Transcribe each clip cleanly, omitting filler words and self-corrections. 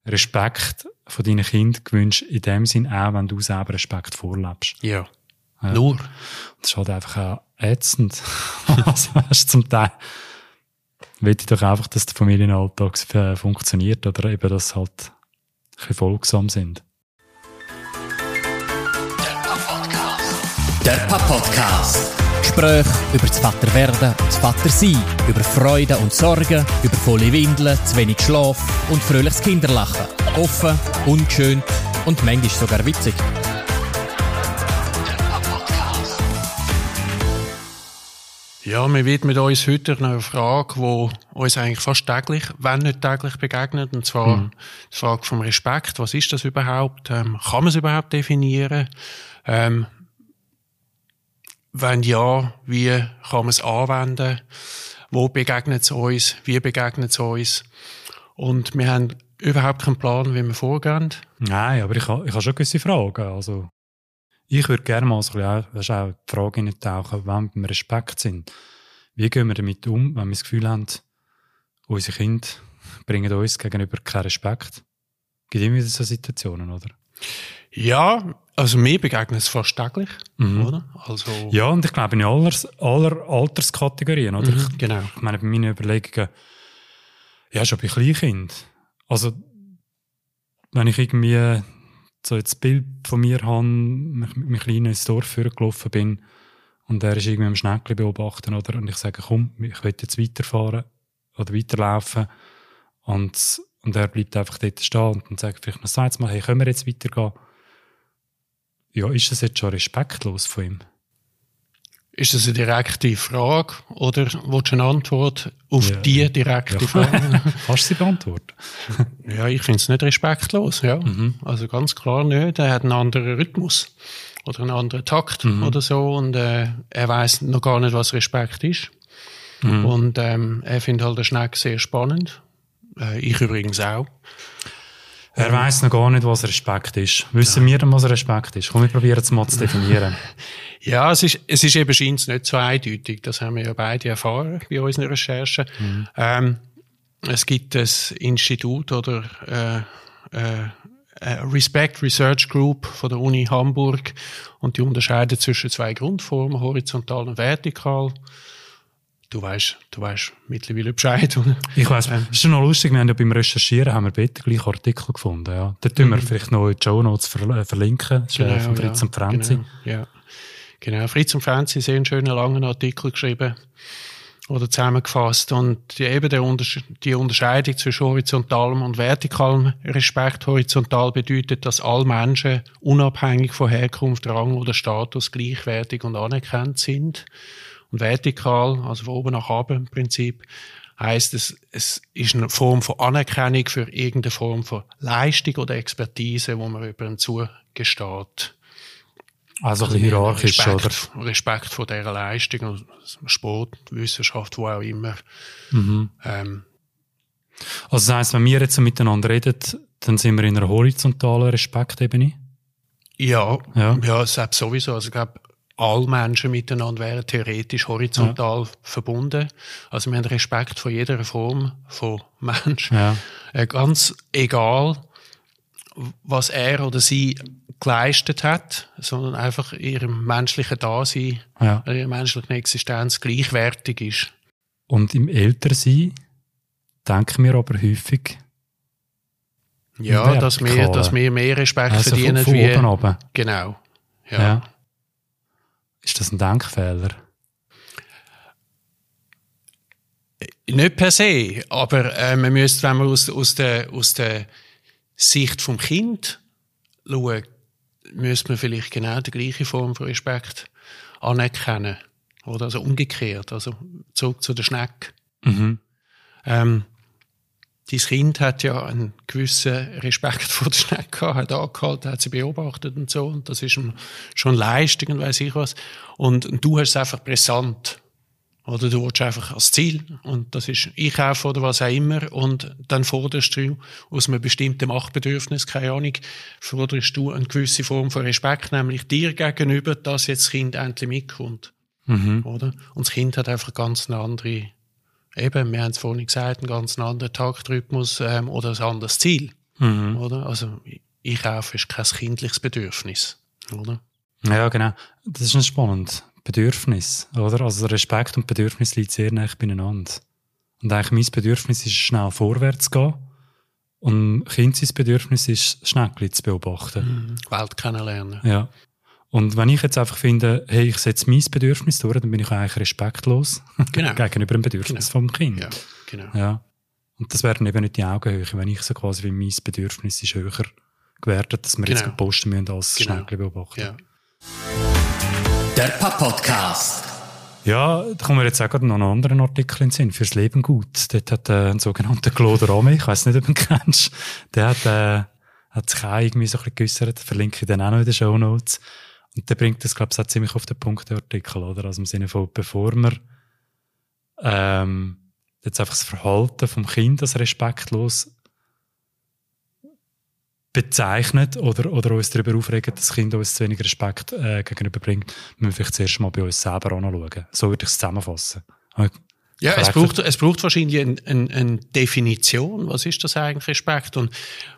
Respekt von deinen Kindern gewünscht, in dem Sinn auch, wenn du selber Respekt vorlebst. Ja. Nur. Das ist halt einfach auch ätzend. Also, weißt, zum Teil will ich doch einfach, dass der Familienalltag funktioniert oder eben, dass sie halt ein bisschen folgsam sind. Der Papa-Podcast. Gespräche über das Vaterwerden und das Vatersein, über Freude und Sorgen, über volle Windeln, zu wenig Schlaf und fröhliches Kinderlachen. Offen, ungeschönt und manchmal sogar witzig. Ja, wir widmen uns heute einer Frage, die uns eigentlich fast täglich, wenn nicht täglich, begegnet. Und zwar die Frage vom Respekt. Was ist das überhaupt? Kann man es überhaupt definieren? Wenn ja, wie kann man es anwenden? Wo begegnet es uns? Wie begegnet es uns? Und wir haben überhaupt keinen Plan, wie wir vorgehen. Nein, aber ich habe schon gewisse Fragen. Also, ich würde gerne mal so ein bisschen auch die Frage hineintauchen, wenn wir Respekt sind. Wie gehen wir damit um, wenn wir das Gefühl haben, unsere Kinder bringen uns gegenüber keinen Respekt? Gibt es immer wieder so Situationen, oder? Ja, also mir begegnet es fast täglich, oder? Also ja, und ich glaube in aller Alterskategorien, oder? Genau. Ich meine, bei meinen Überlegungen, ja, schon bei Kleinkind. Also, wenn ich irgendwie so jetzt das Bild von mir habe, mit meinem Kleinen ins Dorf vorgelaufen bin und er ist irgendwie am Schneckli beobachten, oder? Und ich sage, komm, ich will jetzt weiterfahren oder weiterlaufen und er bleibt einfach dort stehen und dann sagt vielleicht noch zweites Mal, hey, können wir jetzt weitergehen? Ja, ist das jetzt schon respektlos von ihm? Ist das eine direkte Frage oder willst du eine Antwort auf die direkte Frage? Kannst du sie beantworten? Ja, ich finde es nicht respektlos, ja. Also ganz klar nicht. Er hat einen anderen Rhythmus oder einen anderen Takt oder so und er weiss noch gar nicht, was Respekt ist. Und er findet halt den Schneck sehr spannend. Ich übrigens auch. Er weiss noch gar nicht, was Respekt ist. Wissen wir denn, was Respekt ist? Komm, wir probieren es mal zu definieren. Ja, es ist eben scheint nicht so eindeutig. Das haben wir ja beide erfahren bei unseren Recherchen. Es gibt ein Institut oder Respect Research Group von der Uni Hamburg und die unterscheiden zwischen zwei Grundformen, horizontal und vertikal. Du weißt mittlerweile Bescheid, oder? Ich weiss. Es ist schon noch lustig, wir haben ja beim Recherchieren haben wir beide gleichen Artikel gefunden, ja. Da tun wir vielleicht noch in die Shownotes verlinken. Das ist von Fritz und Franzi. Genau. Fritz und Franzi haben einen schönen langen Artikel geschrieben oder zusammengefasst. Und eben die Unterscheidung zwischen horizontalem und vertikalem Respekt. Horizontal bedeutet, dass alle Menschen unabhängig von Herkunft, Rang oder Status gleichwertig und anerkannt sind. Und vertikal, also von oben nach unten im Prinzip, heisst es ist eine Form von Anerkennung für irgendeine Form von Leistung oder Expertise, wo man jemandem zugesteht. Also ein bisschen hierarchisch, oder? Respekt vor dieser Leistung, Sport, Wissenschaft, wo auch immer. Also das heisst, wenn wir jetzt so miteinander reden, dann sind wir in einer horizontalen Respektebene? Ja, selbst sowieso. Also ich glaube, alle Menschen miteinander wären theoretisch horizontal verbunden. Also wir haben Respekt vor jeder Form von Mensch. Ja. Ganz egal, was er oder sie geleistet hat, sondern einfach ihrem menschlichen Dasein, ihrer menschlichen Existenz gleichwertig ist. Und im Ältersein denken wir aber häufig, dass wir mehr Respekt verdienen. Von oben runter. Genau. Ja. Ist das ein Denkfehler? Nicht per se, aber man müsste, wenn man aus der Sicht vom Kind schaut, müsste man vielleicht genau die gleiche Form von Respekt anerkennen. Oder also umgekehrt, also zurück zu der Schnecke. Dein Kind hat ja einen gewissen Respekt vor der Schnecke gehabt, hat angehalten, hat sie beobachtet und so. Und das ist schon Leistung und weiss ich was. Und du hast es einfach brisant. Oder du willst einfach als Ziel. Und das ist Einkaufen oder was auch immer. Und dann forderst du aus einem bestimmten Machtbedürfnis, keine Ahnung, forderst du eine gewisse Form von Respekt, nämlich dir gegenüber, dass jetzt das Kind endlich mitkommt. Oder? Und das Kind hat einfach ganz eine andere, eben, wir haben es vorhin gesagt, einen ganz anderen Taktrhythmus oder ein anderes Ziel. Oder? Also, einkaufen ist kein kindliches Bedürfnis. Oder? Ja, genau. Das ist nicht spannend. Bedürfnis, oder? Also Respekt und Bedürfnis liegen sehr nah beieinander. Und eigentlich mein Bedürfnis ist, schnell vorwärts zu gehen. Und Kind sein Bedürfnis ist, Schneckchen zu beobachten. Welt kennenlernen. Ja. Und wenn ich jetzt einfach finde, hey, ich setze mein Bedürfnis durch, dann bin ich eigentlich respektlos gegenüber dem Bedürfnis vom Kind. Ja, genau. Ja. Und das wäre dann eben nicht die Augenhöhe, wenn ich so quasi wie mein Bedürfnis ist höher gewertet, dass wir jetzt posten müssen als Schneckchen beobachten. Ja. Der Podcast. Ja, da kommen wir jetzt auch gerade noch einen anderen Artikel in den Sinn. Fürs Leben gut. Dort hat ein sogenannter Claude Ramey, ich weiss nicht, ob du ihn kennst, der hat sich auch irgendwie so ein bisschen geäussert, verlinke ich dann auch noch in den Shownotes. Und der bringt das, glaube ich, auch ziemlich auf den Punkt, der Artikel, oder? Also im Sinne von, bevor wir jetzt einfach das Verhalten vom Kind als respektlos bezeichnet oder uns darüber aufregen, dass das Kind uns zu wenig Respekt gegenüberbringt, müssen wir vielleicht zuerst mal bei uns selber anschauen. So würde ich es zusammenfassen. Ja, es braucht wahrscheinlich eine Definition. Was ist das eigentlich, Respekt? Und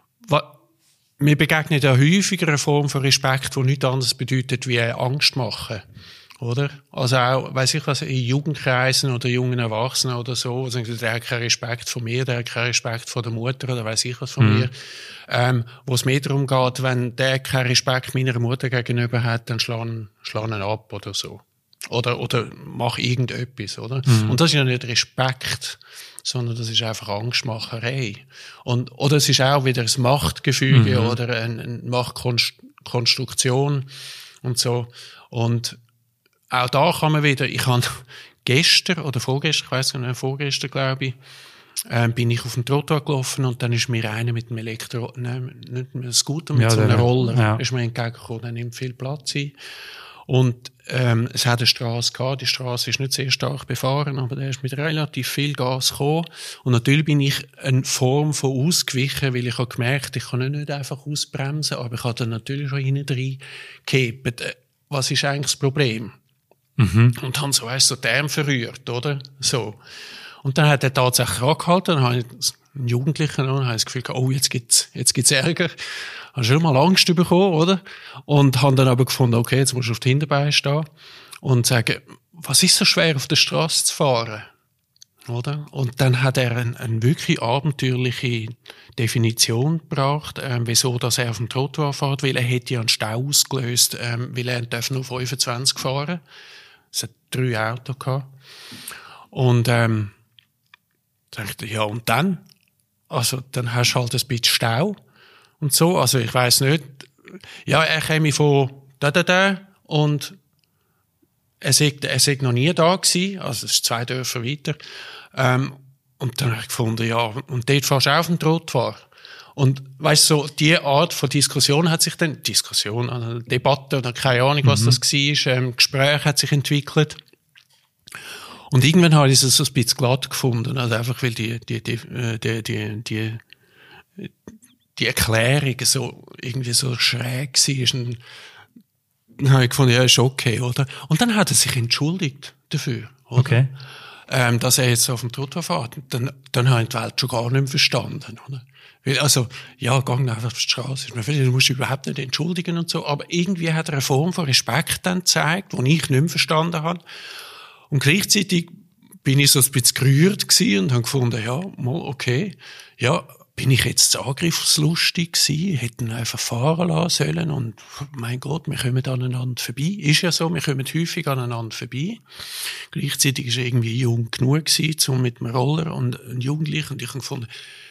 mir begegnet ja häufiger eine Form von Respekt, die nichts anderes bedeutet wie Angst machen. Oder? Also auch, weiss ich was, in Jugendkreisen oder jungen Erwachsenen oder so, wo sagen, der hat keinen Respekt von mir, der hat keinen Respekt von der Mutter oder weiss ich was von mir. Wo es mehr darum geht, wenn der keinen Respekt meiner Mutter gegenüber hat, dann schlag ihn ab oder so. Oder mach irgendetwas, oder? Und das ist ja nicht Respekt, sondern das ist einfach Angstmacherei. Oder es ist auch wieder ein Machtgefüge oder eine Machtkonstruktion und so. Und auch da kann man wieder, ich habe gestern oder vorgestern, ich weiss nicht, vorgestern glaube ich, bin ich auf dem Trottoir gelaufen und dann ist mir einer mit einem nicht einem Scooter, mit so einem Roller, ist mir entgegengekommen, der nimmt viel Platz ein. Und es hat eine Strasse gehabt, die Strasse ist nicht sehr stark befahren, aber der ist mit relativ viel Gas gekommen. Und natürlich bin ich eine Form von ausgewichen, weil ich habe gemerkt, ich kann nicht einfach ausbremsen, aber ich habe dann natürlich schon hinten reingekippt. Was ist eigentlich das Problem? Und dann so den Arm verrührt, oder? So. Und dann hat er tatsächlich angehalten, dann habe ich einen Jugendlichen und habe das Gefühl gehabt, oh, jetzt gibt's Ärger. Habe schon mal Angst bekommen, oder? Und habe dann aber gefunden, okay, jetzt musst du auf die Hinterbeine stehen und sagen, was ist so schwer, auf der Straße zu fahren? Oder? Und dann hat er eine wirklich abenteuerliche Definition gebracht, wieso dass er auf dem Trottoir fährt, weil er hätte ja einen Stau ausgelöst, weil er darf nur 25 fahren. Es hat 3 Autos gehabt. Und dachte, ja, und dann? Also, dann hast du halt ein bisschen Stau und so. Also, ich weiss nicht. Ja, er käme von da und er sei noch nie da gewesen. Also, es ist 2 Dörfer weiter. Und dann habe ich gefunden, ja, und dort fährst du auch auf dem Trottoir. Und weißt du, so, die Art von Diskussion hat sich dann, eine Debatte oder keine Ahnung, was das war, Gespräch hat sich entwickelt. Und irgendwann habe ich es so ein bisschen glatt gefunden, also einfach, weil die Erklärung so, irgendwie so schräg war. Und dann habe ich gefunden, ja, ist okay, oder? Und dann hat er sich entschuldigt dafür, oder? Okay. Dass er jetzt auf dem Trottoir fährt. Dann habe ich die Welt schon gar nicht mehr verstanden, oder? Weil, also, ja, gang einfach auf die Straße. Du musst dich überhaupt nicht entschuldigen und so. Aber irgendwie hat er eine Form von Respekt dann gezeigt, die ich nicht mehr verstanden habe. Und gleichzeitig bin ich so ein bisschen gerührt gewesen und habe gefunden, ja, mal, okay. Ja, bin ich jetzt angriffslustig gewesen? Hätten einfach fahren lassen sollen und, mein Gott, wir kommen aneinander vorbei. Ist ja so, wir kommen häufig aneinander vorbei. Gleichzeitig ist er irgendwie jung genug gewesen, so mit einem Roller und ein Jugendlicher. Und ich habe gefunden,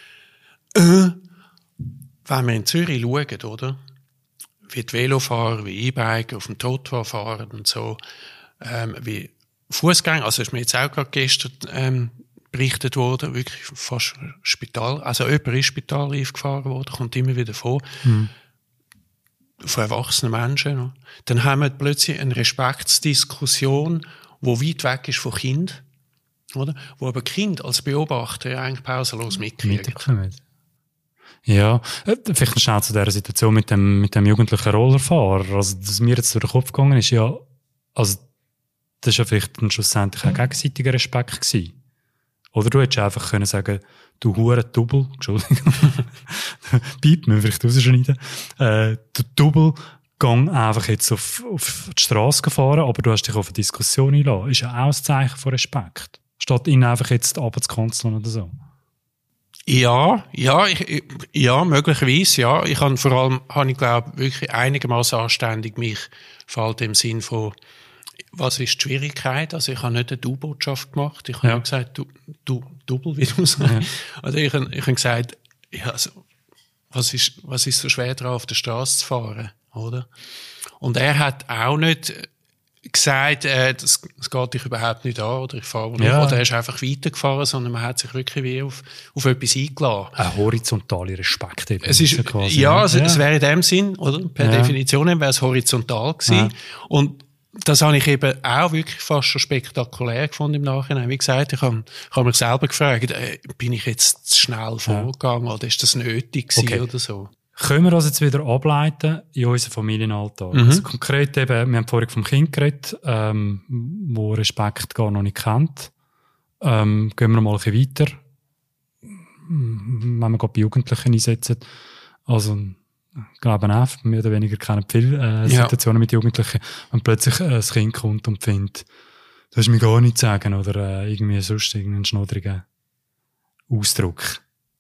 wenn wir in Zürich schauen, oder? Wie die Velofahrer, wie E-Biker auf dem Trottoir fahren und so, wie Fußgänger, also ist mir jetzt auch gerade gestern berichtet worden, wirklich fast Spital, also jemand ist spitalreif gefahren worden, kommt immer wieder vor, von erwachsenen Menschen. No? Dann haben wir plötzlich eine Respektsdiskussion, die weit weg ist von Kind, oder? Wo aber Kind als Beobachter ja eigentlich pausenlos mitkriegt. Ja, vielleicht schnell zu dieser Situation mit dem jugendlichen Rollerfahrer. Also, dass mir jetzt durch den Kopf gegangen ist, ja, also, das ist ja vielleicht dann schlussendlich auch gegenseitiger Respekt gewesen. Oder du hättest einfach können sagen, du Huren-Double, Entschuldigung, Piep, müssen wir vielleicht rausschneiden, du Double, gang einfach jetzt auf die Straße fahren, aber du hast dich auf eine Diskussion eingeladen. Ist ja auch ein Zeichen von Respekt. Statt ihn einfach jetzt runterzukanzeln oder so. Ja, möglicherweise, ja. Ich habe vor allem, ich glaube, wirklich einigermaßen anständig mich verhalten im Sinn von, was ist die Schwierigkeit? Also ich habe nicht eine Du-Botschaft gemacht. Ich habe nur gesagt, du Double, wie du sagst. Ja. Also ich habe gesagt, ja, also, was ist so schwer daran, auf der Straße zu fahren, oder? Und er hat auch nicht gesagt, das geht dich überhaupt nicht an, oder ich fahre nicht. Oder er ist einfach weitergefahren, sondern man hat sich wirklich wie auf etwas eingeladen. Ein horizontaler Respekt eben. Es ist, quasi, es wäre in dem Sinn, oder? Per Definition wäre es horizontal gewesen. Ja. Und das habe ich eben auch wirklich fast schon spektakulär gefunden im Nachhinein. Wie gesagt, ich habe mich selber gefragt, bin ich jetzt zu schnell vorgegangen oder ist das nötig gewesen oder so? Können wir das jetzt wieder ableiten in unseren Familienalltag? Also konkret eben, wir haben vorhin vom Kind geredet, wo Respekt gar noch nicht kennt. Gehen wir mal ein bisschen weiter. Wenn wir gerade bei Jugendlichen einsetzen. Also, ich glaube auch, mehr oder weniger kennen viele Situationen mit Jugendlichen, wenn plötzlich ein Kind kommt und findet, du hast mir gar nichts zu sagen oder irgendwie sonst irgendeinen schnoddrigen Ausdruck.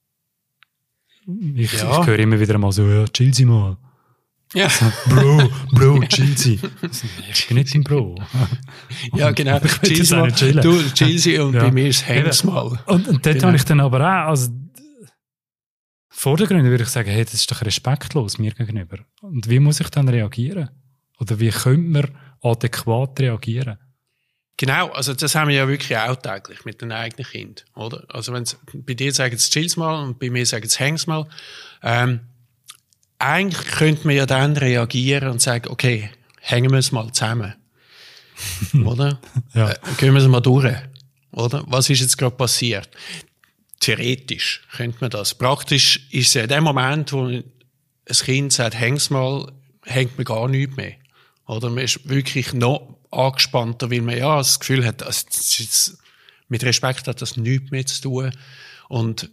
Ich höre immer wieder mal so, ja, chill sie mal. Ja. So, Bro, chill sie. Ich bin nicht dein Bro. Ja, genau. Chill sie mal. Du, chill sie und bei mir ist häng's mal. Und dort habe ich dann aber auch, also, vordergründig würde ich sagen, hey, das ist doch respektlos mir gegenüber. Und wie muss ich dann reagieren? Oder wie könnte man adäquat reagieren? Genau, also das haben wir ja wirklich auch täglich mit den eigenen Kindern, oder? Also wenn bei dir sagen sie chill's mal und bei mir sagen sie häng's mal, eigentlich könnte man ja dann reagieren und sagen, okay, hängen wir es mal zusammen, oder? Gehen wir es mal durch, oder? Was ist jetzt gerade passiert? Theoretisch könnte man das. Praktisch ist es ja in dem Moment, wo ein Kind sagt, häng's mal, hängt man gar nichts mehr, oder? Man ist wirklich noch angespannter, weil man ja das Gefühl hat, mit Respekt hat das nichts mehr zu tun. Und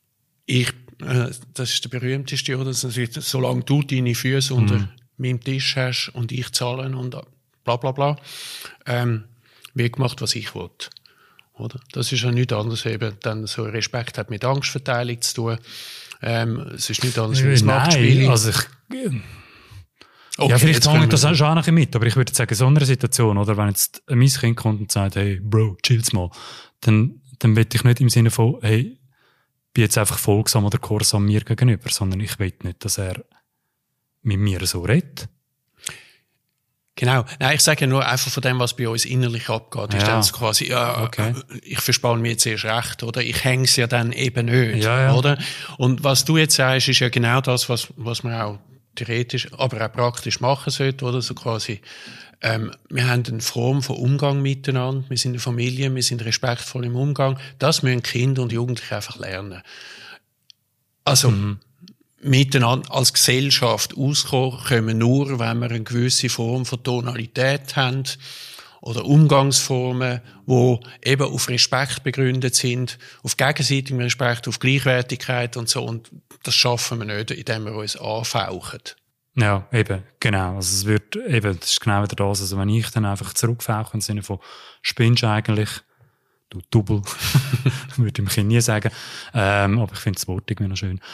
das ist der berühmteste, oder? Solange du deine Füße unter meinem Tisch hast und ich zahle und bla bla bla, wird gemacht, was ich will. Oder? Das ist ja nichts anderes eben, dann so Respekt hat mit Angstverteilung zu tun. Es ist nichts anderes wie das Machtspiel. Also okay, ja, vielleicht hängt das auch schon ein bisschen mit, aber ich würde sagen, in so einer Situation, oder, wenn jetzt mein Kind kommt und sagt, hey, Bro, chill's mal, dann will ich nicht im Sinne von, hey, bin jetzt einfach folgsam oder gehorsam mir gegenüber, sondern ich will nicht, dass er mit mir so redet. Genau. Nein, ich sage ja nur einfach von dem, was bei uns innerlich abgeht. Ist dann so quasi, ich verspanne mich jetzt erst recht, oder? Ich hänge es ja dann eben nicht, oder? Und was du jetzt sagst, ist ja genau das, was man auch theoretisch, aber auch praktisch machen sollte, oder? So quasi, wir haben eine Form von Umgang miteinander, wir sind eine Familie, wir sind respektvoll im Umgang. Das müssen Kinder und Jugendliche einfach lernen. Also, miteinander als Gesellschaft auskommen können nur, wenn wir eine gewisse Form von Tonalität haben oder Umgangsformen, die eben auf Respekt begründet sind, auf gegenseitigem Respekt, auf Gleichwertigkeit und so. Und das schaffen wir nicht, indem wir uns anfauchen. Ja, eben, genau. Also es wird eben, das ist genau wieder das. Also wenn ich dann einfach zurückfauche im Sinne von, spinnst eigentlich, du Double, würde ich dem Kind nie sagen, aber ich finde das Wort irgendwie noch schön,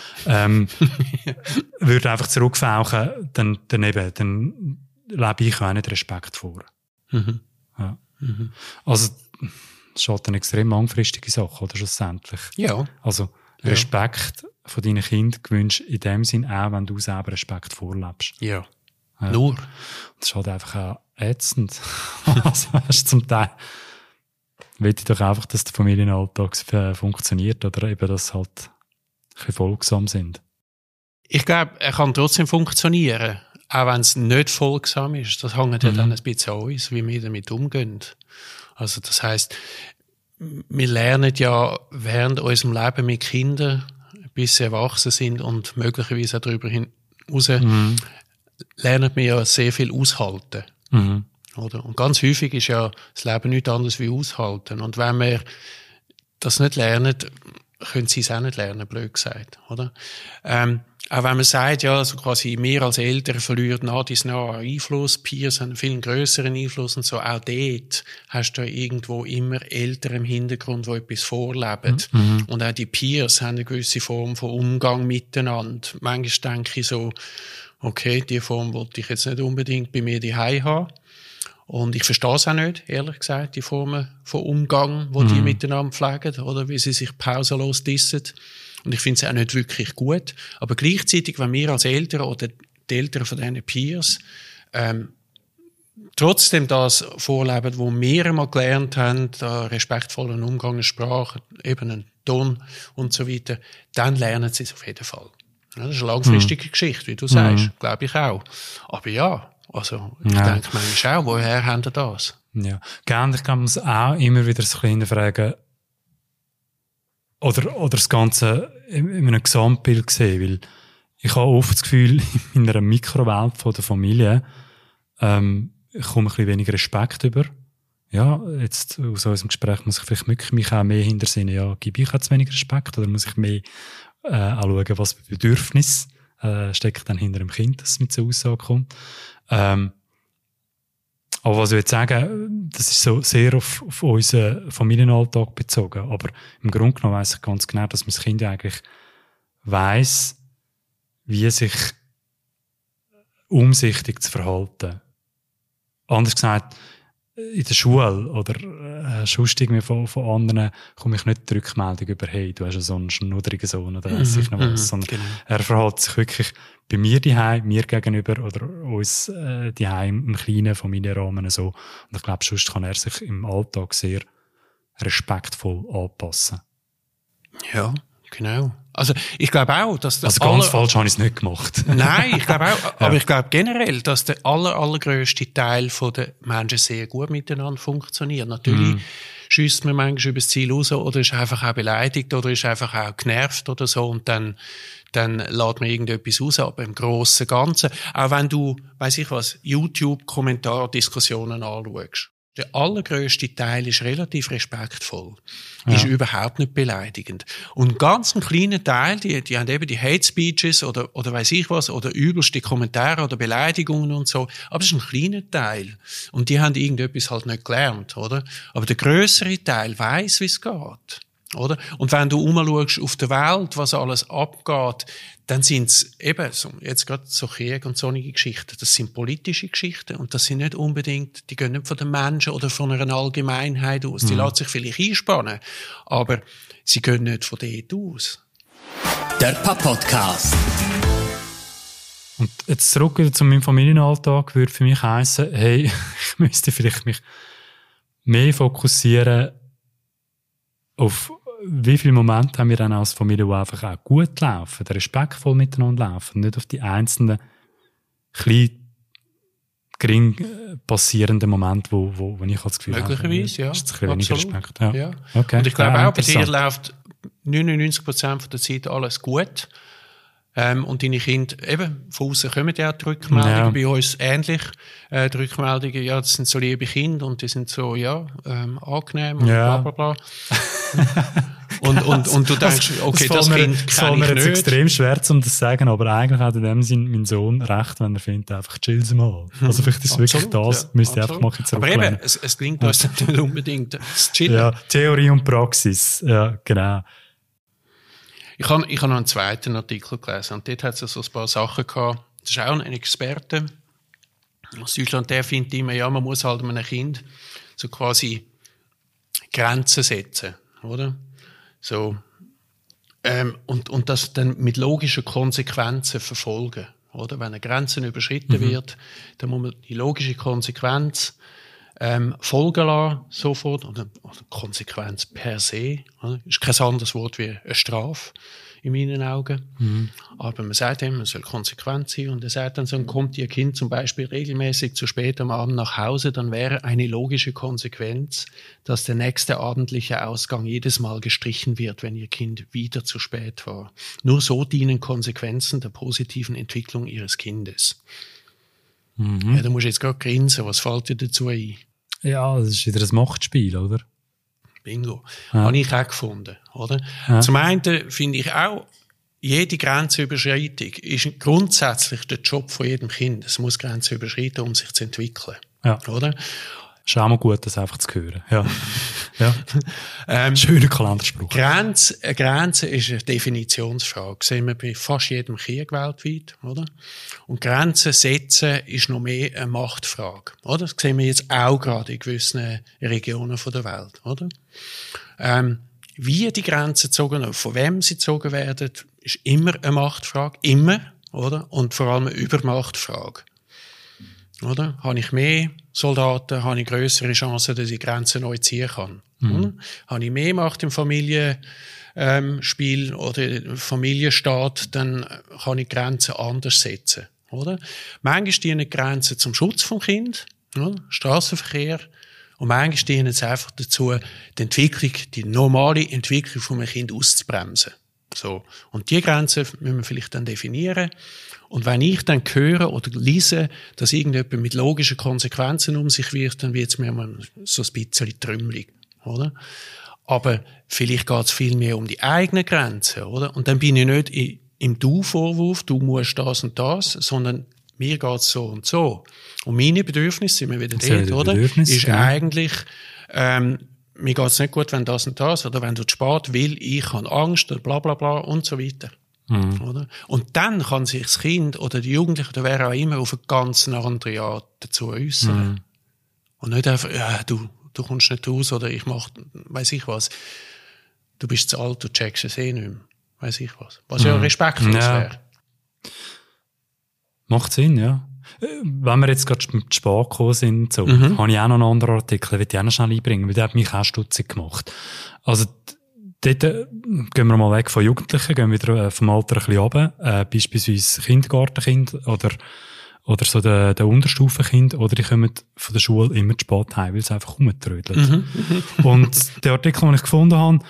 würde einfach zurückfauchen, dann lebe ich auch nicht Respekt vor. Ja. Also, das ist halt eine extrem langfristige Sache, oder schlussendlich. Ja. Also, Respekt von deinen Kindern gewünscht in dem Sinn auch, wenn du selber Respekt vorlebst. Ja. Nur. Das ist halt einfach auch ätzend. Also, weißt du, zum Teil will ich doch einfach, dass der Familienalltag funktioniert oder eben, dass halt ein bisschen folgsam sind. Ich glaube, er kann trotzdem funktionieren, auch wenn es nicht folgsam ist. Das hängt ja dann ein bisschen an uns, wie wir damit umgehen. Also das heisst, wir lernen ja während unserem Leben mit Kindern, bis sie erwachsen sind und möglicherweise auch darüber hinaus, lernen wir ja sehr viel aushalten. Oder? Und ganz häufig ist ja das Leben nichts anderes wie aushalten. Und wenn wir das nicht lernen, können sie es auch nicht lernen, blöd gesagt, oder? Auch wenn man sagt, ja, also quasi wir als Eltern verlieren nach Einfluss, Peers haben einen viel grösseren Einfluss und so, auch dort hast du irgendwo immer Eltern im Hintergrund, die etwas vorleben. Mhm. Und auch die Peers haben eine gewisse Form von Umgang miteinander. Manchmal denke ich so, okay, die Form wollte ich jetzt nicht unbedingt bei mir daheim haben. Und ich verstehe es auch nicht, ehrlich gesagt, die Formen von Umgang, die die miteinander pflegen, oder wie sie sich pausenlos dissen. Und ich finde es auch nicht wirklich gut. Aber gleichzeitig, wenn wir als Eltern oder die Eltern von diesen Peers trotzdem das vorleben, wo wir einmal gelernt haben, respektvollen Umgang, eine Sprache, eben einen Ton und so weiter, dann lernen sie es auf jeden Fall. Ja, das ist eine langfristige Geschichte, wie du sagst, glaube ich auch. Aber ja, also ich denke manchmal auch, woher haben die das? Ja, gerne, ich kann es auch immer wieder so ein bisschen hinterfragen, oder das Ganze in einem Gesamtbild sehen, weil ich habe oft das Gefühl, in einer Mikrowelt von der Familie ich komme ein bisschen weniger Respekt über. Ja, jetzt aus unserem Gespräch muss ich vielleicht mich auch mehr hintersinnen, ja, gebe ich jetzt weniger Respekt oder muss ich mehr anschauen, was für Bedürfnis steckt dann hinter dem Kind, dass es mit so Aussage kommt. Aber was ich jetzt sagen, das ist so sehr auf unseren Familienalltag bezogen. Aber im Grunde genommen weiss ich ganz genau, dass mein Kind eigentlich weiss, wie sich umsichtig zu verhalten. Anders gesagt, in der Schule oder sonst irgendwie von anderen komme ich nicht die Rückmeldung über, hey, du hast ja so einen schnudderigen Sohn oder weiss ich noch was. Sondern genau. Er verhält sich wirklich bei mir daheim, mir gegenüber oder uns daheim im kleinen Familienrahmen so. Und ich glaube, sonst kann er sich im Alltag sehr respektvoll anpassen. Ja, genau. Also ich glaube auch, dass also ganz falsch habe ich es nicht gemacht. Nein, ich glaube auch, aber ich glaube generell, dass der allergrösste Teil der Menschen sehr gut miteinander funktioniert. Natürlich schiesst man manchmal über das Ziel raus oder ist einfach auch beleidigt oder ist einfach auch genervt oder so und dann lädt man irgendetwas raus, aber im Grossen und Ganzen, auch wenn du, weiss ich was, YouTube-Kommentardiskussionen anschaust, der allergrösste Teil ist relativ respektvoll, ist überhaupt nicht beleidigend. Und ganz ein kleiner Teil, die haben eben die Hate Speeches oder weiss ich was, oder übelste Kommentare oder Beleidigungen und so, aber es ist ein kleiner Teil. Und die haben irgendetwas halt nicht gelernt, oder? Aber der grössere Teil weiss, wie es geht. Oder? Und wenn du umschaust auf der Welt, was alles abgeht, dann sind's eben, jetzt gerade so Krieg und solche Geschichten, das sind politische Geschichten und das sind nicht unbedingt, die gehen nicht von den Menschen oder von einer Allgemeinheit aus, die lassen sich vielleicht einspannen, aber sie gehen nicht von dort aus. Der Podcast. Und jetzt zurück zu meinem Familienalltag würde für mich heissen, hey, ich müsste vielleicht mich mehr fokussieren auf wie viele Momente haben wir dann als Familie, die einfach auch gut laufen, respektvoll miteinander laufen, nicht auf die einzelnen klein, gering passierenden Momente, wo ich das Gefühl habe, möglicherweise, ja. Ist ein weniger Respekt. Ja. Okay. Und ich glaube auch, bei dir läuft 99% der Zeit alles gut. Und deine Kinder, eben, von außen kommen ja auch die Rückmeldungen, bei uns ähnlich. Die Rückmeldungen, ja, das sind so liebe Kinder und die sind so, angenehm und bla bla bla. und du denkst, okay, das Kind kenne ich mir jetzt nicht. extrem schwer, um das zu sagen, aber eigentlich hat in dem Sinn mein Sohn recht, wenn er findet, einfach chill mal. Also vielleicht ist wirklich das, müsste ich einfach mal zurücklehnen. Aber eben, es klingt uns nicht unbedingt das Chillen. Ja, Theorie und Praxis, ja, genau. Ich habe noch einen zweiten Artikel gelesen und dort hat es so ein paar Sachen gehabt. Das ist auch ein Experte aus Deutschland, der findet immer, ja, man muss halt einem Kind so quasi Grenzen setzen, oder? So, und das dann mit logischen Konsequenzen verfolgen, oder? Wenn eine Grenze überschritten wird, dann muss man die logische Konsequenz folgen lassen, sofort, oder Konsequenz per se, oder? Ist kein anderes Wort wie eine Strafe in meinen Augen. Aber man sagt eben, man soll konsequent sein und er sagt dann so, kommt Ihr Kind zum Beispiel regelmäßig zu spät am Abend nach Hause, dann wäre eine logische Konsequenz, dass der nächste abendliche Ausgang jedes Mal gestrichen wird, wenn Ihr Kind wieder zu spät war. Nur so dienen Konsequenzen der positiven Entwicklung Ihres Kindes. Ja, da musst du jetzt gerade grinsen, was fällt dir dazu ein? Ja, das ist wieder ein Machtspiel, oder? Bingo. Habe ich auch gefunden, oder? Ja. Zum einen finde ich auch, jede Grenzüberschreitung ist grundsätzlich der Job von jedem Kind. Es muss Grenzen überschreiten, um sich zu entwickeln. Ja. Oder? Ist auch mal gut, das einfach zu hören. Ja. Ja. Schöner Kalenderspruch. Grenze ist eine Definitionsfrage. Das sehen wir bei fast jedem Krieg weltweit, oder? Und Grenzen setzen ist noch mehr eine Machtfrage, oder? Das sehen wir jetzt auch gerade in gewissen Regionen der Welt, oder? Wie die Grenzen gezogen werden, von wem sie gezogen werden, ist immer eine Machtfrage. Immer, oder? Und vor allem eine Übermachtfrage. Oder? Habe ich mehr Soldaten, habe ich grössere Chancen, dass ich Grenzen neu ziehen kann. Oder? Habe ich mehr Macht im Familienspiel oder im Familienstaat, dann kann ich Grenzen anders setzen. Oder? Manchmal dienen die Grenzen zum Schutz vom Kind, oder? Strassenverkehr. Und manchmal dienen sie einfach dazu, die normale Entwicklung von einem Kind auszubremsen. So. Und die Grenzen müssen wir vielleicht dann definieren. Und wenn ich dann höre oder lese, dass irgendjemand mit logischen Konsequenzen um sich wirft, dann wird es mir mal so ein bisschen trümmelig, oder? Aber vielleicht geht es viel mehr um die eigenen Grenzen, oder? Und dann bin ich nicht im Du-Vorwurf, du musst das und das, sondern mir geht's so und so. Und meine Bedürfnisse, sind wir wieder dort, oder? Ist eigentlich, mir geht's nicht gut, wenn das und das, oder wenn du zu spät will, ich habe Angst, oder bla bla bla und so weiter. Oder? Und dann kann sich das Kind oder die Jugendliche oder wer auch immer auf eine ganz andere Art dazu äußern. Und nicht einfach, ja, du kommst nicht raus oder ich mach, weiss ich was. Du bist zu alt, du checkst es nicht mehr. Weiss ich was. Was ja respektlos wäre. Macht Sinn, ja. Wenn wir jetzt gerade mit Sport gekommen sind, so, habe ich auch noch einen anderen Artikel, den will ich auch noch schnell einbringen, weil der hat mich auch stutzig gemacht. Also, dort gehen wir mal weg von Jugendlichen, gehen wieder vom Alter ein bisschen runter, beispielsweise Kindergartenkind oder so der Unterstufenkind, oder die kommen von der Schule immer zu spät heim, weil es einfach rumtrödelt. Und der Artikel, den ich gefunden habe,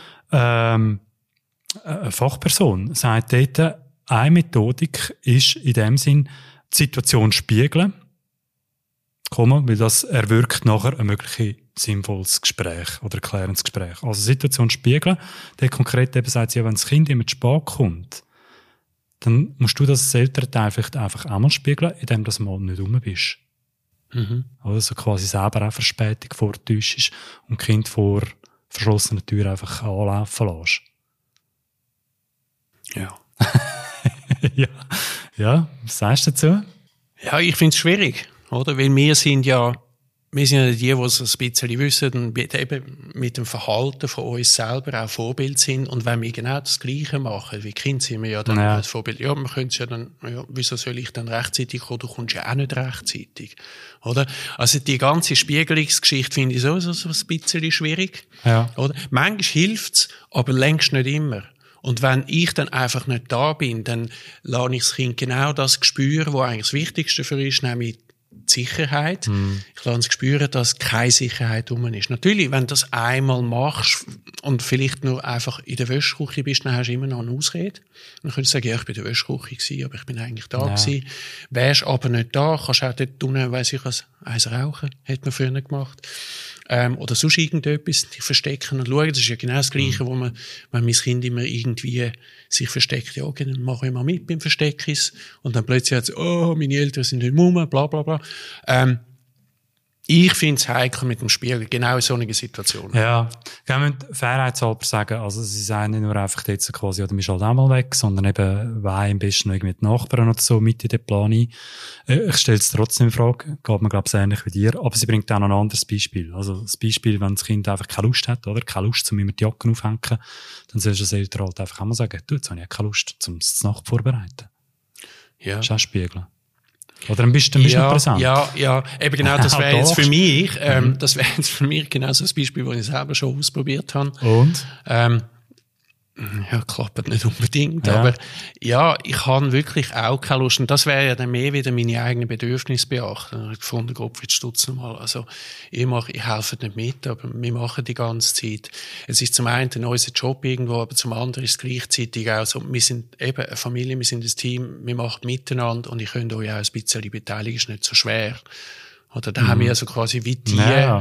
eine Fachperson sagt dort, eine Methodik ist in dem Sinn, die Situation spiegeln, weil das erwirkt nachher ein mögliches sinnvolles Gespräch oder erklärendes Gespräch. Also Situation spiegeln, der konkret eben sagt, ja, wenn das Kind immer zu spät kommt, dann musst du das als Elternteil vielleicht einfach einmal spiegeln, indem du mal nicht rum bist. Oder so quasi selber auch Verspätung vortäuschst und das Kind vor verschlossenen Türen einfach anlaufen lässt. Ja. Ja, was sagst du dazu? Ja, ich finde es schwierig, oder? Weil wir sind ja die, die es ein bisschen wissen und eben mit dem Verhalten von uns selber auch Vorbild sind. Und wenn wir genau das Gleiche machen, wie Kind sind wir ja dann als Vorbild. Ja, wir können es ja dann, ja, wieso soll ich dann rechtzeitig kommen? Du kommst ja auch nicht rechtzeitig, oder? Also die ganze Spiegelungsgeschichte finde ich so ein bisschen schwierig, oder? Manchmal hilft's, aber längst nicht immer. Und wenn ich dann einfach nicht da bin, dann lasse ich das Kind genau das spüren, was eigentlich das Wichtigste für ist, nämlich die Sicherheit. Ich lasse es spüren, dass keine Sicherheit rum ist. Natürlich, wenn du das einmal machst und vielleicht nur einfach in der Wäschküche bist, dann hast du immer noch eine Ausrede. Dann könntest du sagen, ja, ich bin in der Wäschküche gewesen, aber ich bin eigentlich da gewesen. Wärst aber nicht da, kannst auch dort unten, weiss ich was, eins rauchen, hat man früher gemacht. Oder sonst irgendetwas, die verstecken und schauen. Das ist ja genau das Gleiche, wo man, wenn mein Kind immer irgendwie sich versteckt, ja, okay, dann mache ich mal mit beim Versteckis. Und dann plötzlich hat es, oh, meine Eltern sind nicht rum, bla, bla, bla. Ich finde es heikel mit dem Spiel, genau in solchen Situationen. Ja, ich muss fairheitshalber sagen, also sie sagen nicht nur einfach jetzt quasi, oder du bist halt auch mal weg, sondern eben, wer am besten noch irgendwie mit Nachbarn oder so mit in den Plan ein. Ich stelle es trotzdem in Frage, geht mir, glaube ich, ähnlich wie dir, aber sie bringt auch noch ein anderes Beispiel. Also das Beispiel, wenn das Kind einfach keine Lust hat, oder keine Lust, um immer die Jacken aufhängen, dann sollst du als Eltern halt einfach auch mal sagen, du, jetzt habe ich keine Lust, um es zur Nacht vorzubereiten. Ja. Das ist auch spiegeln. Oder dann bist du nicht präsent. Ja, eben genau, das wäre jetzt für mich, das wäre jetzt für mich genau so ein Beispiel, das ich selber schon ausprobiert habe. Und? Ja, klappt nicht unbedingt, aber ja, ich habe wirklich auch keine Lust. Und das wäre ja dann mehr wieder meine eigenen Bedürfnisse beachten. Ich habe gefunden, Gottfried Stutz nochmal. Also, ich helfe nicht mit, aber wir machen die ganze Zeit. Es ist zum einen unser Job irgendwo, aber zum anderen ist es gleichzeitig auch so, wir sind eben eine Familie, wir sind ein Team, wir machen miteinander und ich könnte euch auch ein bisschen beteiligen, ist nicht so schwer. Oder da haben wir also quasi wie die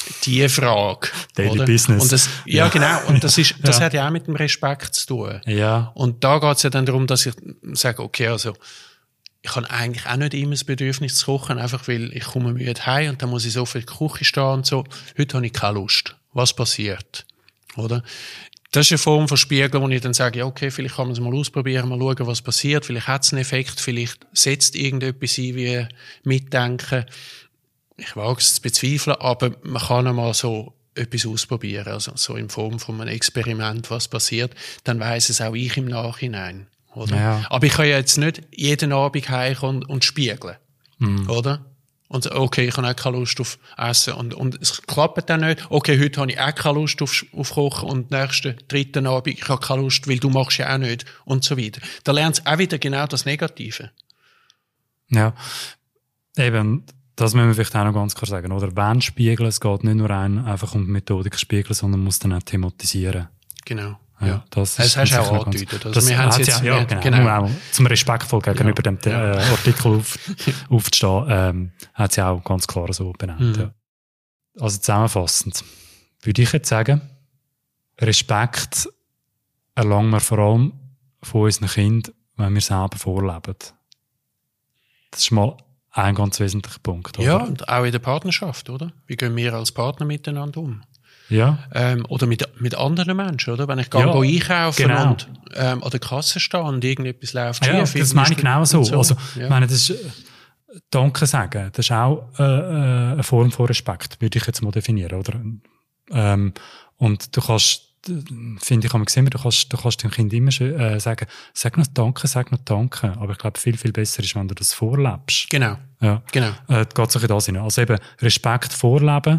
die Frage. Daily oder? Business. Und das, ja, genau. Und das hat ja auch mit dem Respekt zu tun. Ja. Und da geht es ja dann darum, dass ich sage, okay, also, ich habe eigentlich auch nicht immer das Bedürfnis zu kochen, einfach weil ich komme müde heim und dann muss ich so viel in der Küche stehen und so. Heute habe ich keine Lust. Was passiert? Oder? Das ist eine Form von Spiegeln, wo ich dann sage, ja, okay, vielleicht kann man es mal ausprobieren, mal schauen, was passiert. Vielleicht hat es einen Effekt, vielleicht setzt irgendetwas ein wie Mitdenken. Ich wage es zu bezweifeln, aber man kann einmal so etwas ausprobieren, also so in Form von einem Experiment, was passiert. Dann weiss es auch ich im Nachhinein. Oder? Ja. Aber ich kann ja jetzt nicht jeden Abend heimkommen und spiegeln. Oder? Und okay, ich habe auch keine Lust auf Essen. Und es klappt dann nicht. Okay, heute habe ich auch keine Lust auf Kochen und nächsten, dritten Abend, ich habe keine Lust, weil du machst ja auch nicht. Und so weiter. Da lernt es auch wieder genau das Negative. Ja. Eben, das müssen wir vielleicht auch noch ganz klar sagen, oder? Wenn spiegeln, es geht nicht nur einfach um die Methodik spiegeln, sondern man muss dann auch thematisieren. Genau. Ja, das hast du auch angedeutet. Also wir haben es jetzt, ja, genau. Zum respektvoll gegenüber dem Artikel aufzustehen, hat sie auch ganz klar so benannt. Ja. Also zusammenfassend würde ich jetzt sagen, Respekt erlangen wir vor allem von unseren Kindern, wenn wir selber vorleben. Das ist mal ein ganz wesentlicher Punkt. Oder? Ja, und auch in der Partnerschaft, oder? Wie gehen wir als Partner miteinander um? Ja. Oder mit anderen Menschen, oder? Wenn ich gehe einkaufen und an der Kasse stehe und irgendetwas läuft schief. Ja, das meine ich genau so. Also, ich meine, das ist, Danke sagen, das ist auch eine Form von Respekt, würde ich jetzt mal definieren, oder? Und du kannst, finde ich, du kannst dem Kind immer sagen, sag noch Danke. Aber ich glaube, viel, viel besser ist, wenn du das vorlebst. Genau. Ja. Genau. Geht sich in das hinein. Also eben, Respekt vorleben,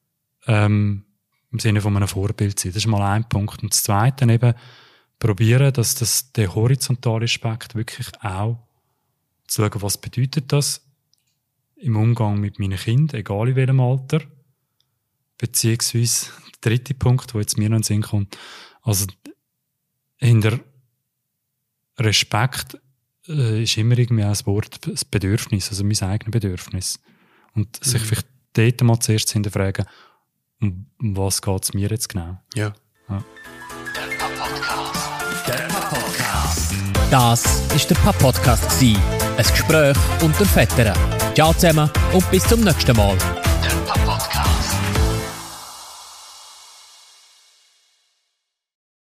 im Sinne von einem Vorbild sein. Das ist mal ein Punkt. Und das Zweite eben, probieren, dass der horizontale Respekt wirklich auch zu schauen, was bedeutet das im Umgang mit meinen Kindern, egal in welchem Alter. Beziehungsweise der dritte Punkt, der jetzt mir noch in den Sinn kommt, also hinter Respekt ist immer irgendwie ein Wort, das Bedürfnis, also mein eigenes Bedürfnis. Und sich vielleicht dort mal zuerst hinterfragen, um was geht es mir jetzt genau? Ja. Der Podcast. Das war der Podcast. Ein Gespräch unter Vätern. Ciao zusammen und bis zum nächsten Mal.